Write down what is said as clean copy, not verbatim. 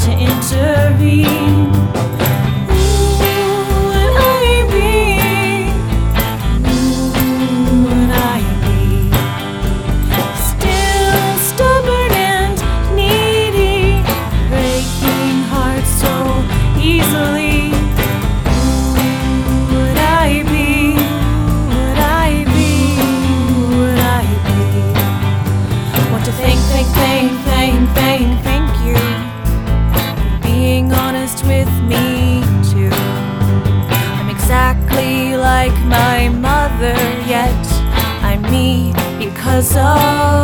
to intervene. Who would I be? Who would I be? Still stubborn and needy, breaking hearts so easily. Who would I be? Who would I be? Who would I be? Want to thank you for being honest with me too. I'm exactly like my mother, yet I'm me because of